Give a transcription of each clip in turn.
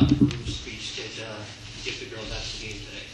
locker room speech did give the girls after the game today?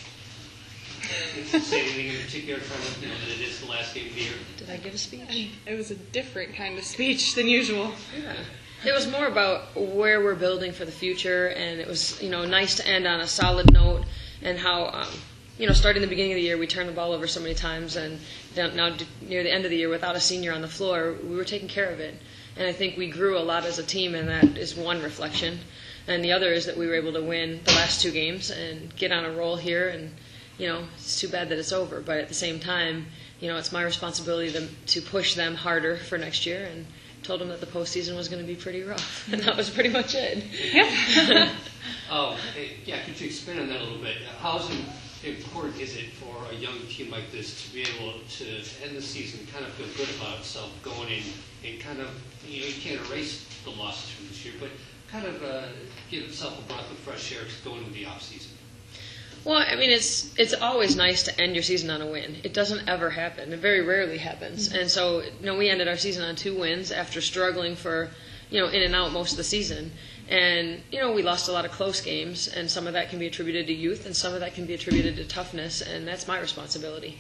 Say anything in particular, trying to, that it is the last game of the year? Did I give a speech? It was a different kind of speech than usual. Yeah. It was more about where we're building for the future, and it was, nice to end on a solid note, and how, starting the beginning of the year, we turned the ball over so many times, and now near the end of the year, without a senior on the floor, we were taking care of it. And I think we grew a lot as a team, and that is one reflection. And the other is that we were able to win the last 2 games and get on a roll here, and it's too bad that it's over, but at the same time, it's my responsibility to push them harder for next year, and told them that the postseason was going to be pretty rough, and that was pretty much it. Yeah. Could you expand on that a little bit? How important is it for a young team like this to be able to end the season, kind of feel good about itself, going in and kind of, you can't erase the losses from this year, but kind of give itself a breath of fresh air going into the off season? Well, I mean, it's always nice to end your season on a win. It doesn't ever happen. It very rarely happens. Mm-hmm. And so, we ended our season on 2 wins after struggling for, in and out most of the season. And, we lost a lot of close games, and some of that can be attributed to youth, and some of that can be attributed to toughness, and that's my responsibility.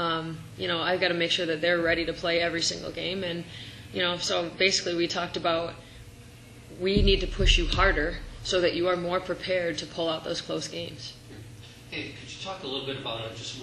I've got to make sure that they're ready to play every single game. And, so basically we talked about we need to push you harder so that you are more prepared to pull out those close games. Hey, could you talk a little bit about just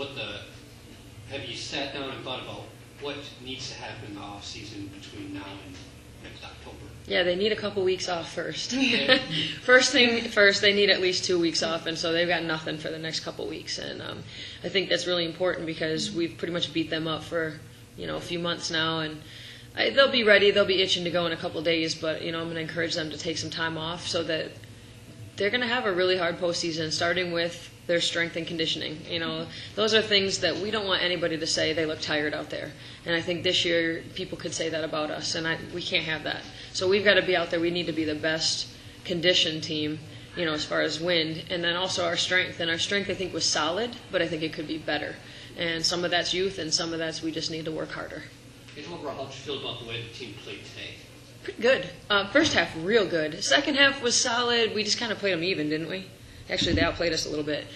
have you sat down and thought about what needs to happen in the off season between now and next October? Yeah, they need a couple weeks off first. First thing first, they need at least 2 weeks off, and so they've got nothing for the next couple weeks. And I think that's really important because we've pretty much beat them up for, a few months now, and they'll be ready. They'll be itching to go in a couple days, but, I'm going to encourage them to take some time off so that they're going to have a really hard postseason, starting with their strength and conditioning. Those are things that we don't want anybody to say they look tired out there. And I think this year people could say that about us, and we can't have that. So we've got to be out there. We need to be the best conditioned team, as far as wind, and then also our strength. And our strength, I think, was solid, but I think it could be better. And some of that's youth, and some of that's we just need to work harder. And overall, how did you feel about the way the team played today? Pretty good. First half, real good. Second half was solid. We just kind of played them even, didn't we? Actually, they outplayed us a little bit.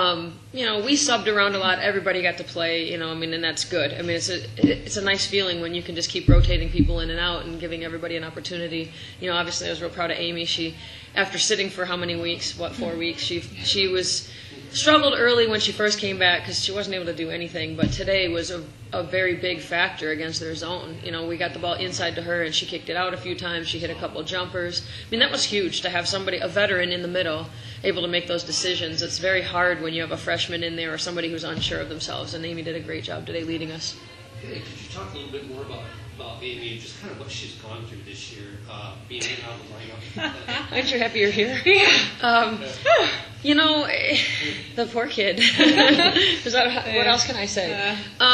We subbed around a lot. Everybody got to play, and that's good. I mean, it's a nice feeling when you can just keep rotating people in and out and giving everybody an opportunity. Obviously, I was real proud of Amy. She, after sitting for how many weeks? 4 weeks? She was struggled early when she first came back because she wasn't able to do anything. But today was a very big factor against their zone. We got the ball inside to her, and she kicked it out a few times. She hit a couple jumpers. I mean, that was huge to have somebody, a veteran in the middle, able to make those decisions. It's very hard when you have a freshman in there or somebody who's unsure of themselves, and Amy did a great job today leading us. Hey, could you talk a little bit more about Amy and just kind of what she's gone through this year, being in and out of the lineup? Aren't you happy you're here? The poor kid. What else can I say?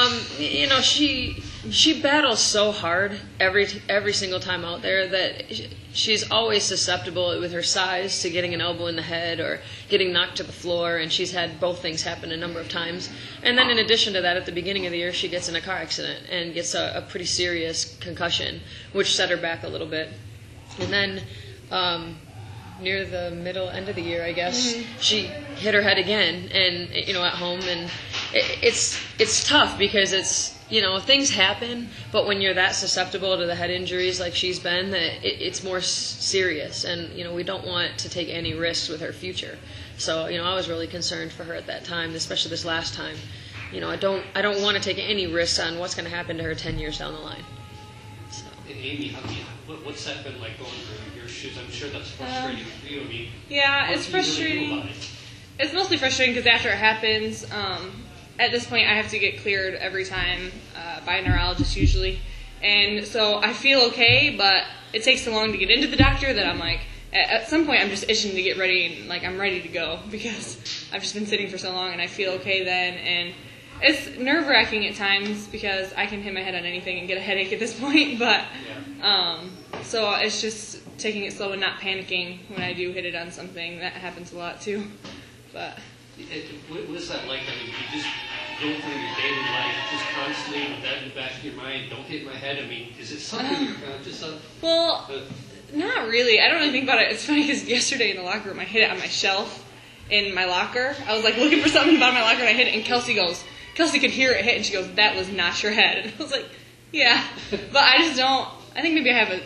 She battles so hard every single time out there that she's always susceptible with her size to getting an elbow in the head or getting knocked to the floor, and she's had both things happen a number of times. And then in addition to that, at the beginning of the year, she gets in a car accident and gets a pretty serious concussion, which set her back a little bit. And then near the end of the year, I guess, she hit her head again, and at home, and it's tough because things happen, but when you're that susceptible to the head injuries like she's been, it's more serious, and we don't want to take any risks with her future. So I was really concerned for her at that time, especially this last time. I don't want to take any risks on what's going to happen to her 10 years down the line. So. And Amy, what's that been like going through your shoes? I'm sure that's frustrating for you. Yeah, it's frustrating. Really it's mostly frustrating because after it happens, at this point I have to get cleared every time by a neurologist usually. And so I feel okay, but it takes so long to get into the doctor that I'm like, at some point I'm just itching to get ready, and like I'm ready to go because I've just been sitting for so long, and I feel okay then. And it's nerve-wracking at times because I can hit my head on anything and get a headache at this point, but so it's just taking it slow and not panicking when I do hit it on something. That happens a lot too. But what is that like? I mean, you just go through your daily life just constantly with that in the back of your mind, don't hit my head. I mean, is it something you're conscious of? Well, Not really. I don't really think about it. It's funny because yesterday in the locker room, I hit it on my shelf in my locker. I was like looking for something in the bottom of my locker, and I hit it, and Kelsey could hear it hit, and she goes, "That was not your head." And I was like, "Yeah," but I just don't. I think maybe I have a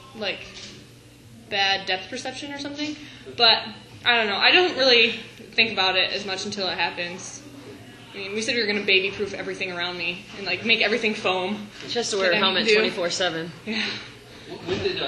bad depth perception or something. But I don't know. I don't really think about it as much until it happens. I mean, we said we were going to baby-proof everything around me and make everything foam. Just to wear a helmet 24/7. Yeah. When did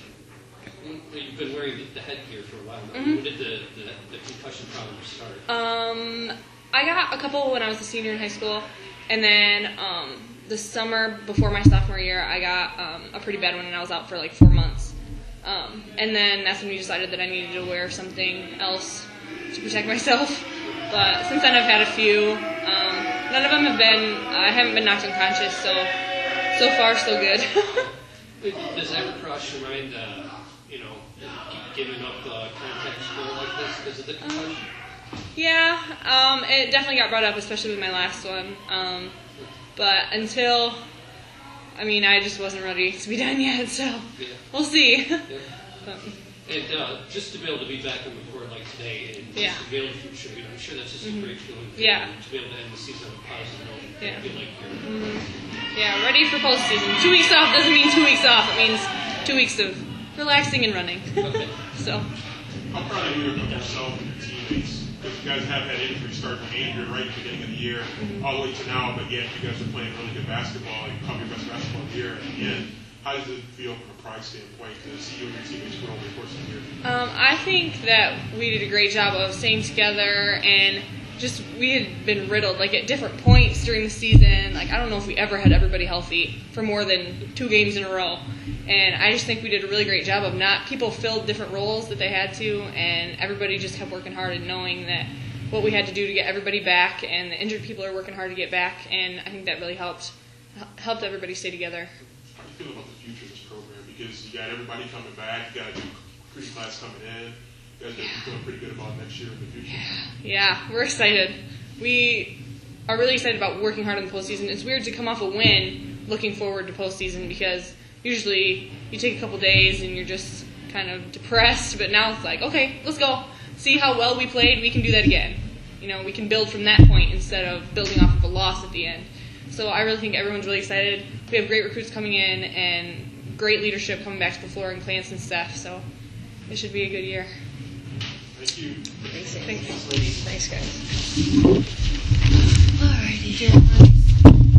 you've been wearing the headgear for a while now? When did the concussion problem start? I got a couple when I was a senior in high school, and then the summer before my sophomore year, I got a pretty bad one, and I was out for 4 months. And then that's when we decided that I needed to wear something else to protect myself. But since then, I've had a few. None of them have been. I haven't been knocked unconscious, so far so good. Does that ever cross your mind? Giving up contact sport like this because of the concussion? Yeah, it definitely got brought up, especially with my last one. But until, I just wasn't ready to be done yet, so we'll see. Yeah. And just to be able to be back on the court like today, and just to be able to contribute, I'm sure that's just a great feeling. To be able to end the season on a positive note. Yeah. Feel like you're Yeah, ready for postseason. 2 weeks off doesn't mean 2 weeks off. It means 2 weeks of relaxing and running. okay. So. How proud are you of yourself and your teammates? Because you guys have had injuries starting from Andrew right at the beginning of the year, all the way to now, but yet you guys are playing really good basketball. You become your best basketball of the year. And again, how does it feel from a pride standpoint to see you and your teammates grow over the course of the year? I think that we did a great job of staying together, and we had been riddled at different points during the season. I don't know if we ever had everybody healthy for more than 2 games in a row. And I just think we did a really great job of people filled different roles that they had to, and everybody just kept working hard and knowing that what we had to do to get everybody back, and the injured people are working hard to get back, and I think that really helped everybody stay together. How do you feel about the future of this program? Because you got everybody coming back, you got a new recruiting class coming in. You guys are feeling pretty good about next year and the future. Yeah, we're excited. We are really excited about working hard in the postseason. It's weird to come off a win looking forward to postseason because usually you take a couple days and you're just kind of depressed, but now it's okay, let's go. See how well we played, we can do that again. We can build from that point instead of building off of a loss at the end. So I really think everyone's really excited. We have great recruits coming in and great leadership coming back to the floor and Clance and Steph, so it should be a good year. Thank you. Thanks. Thanks. Thanks, guys. All righty,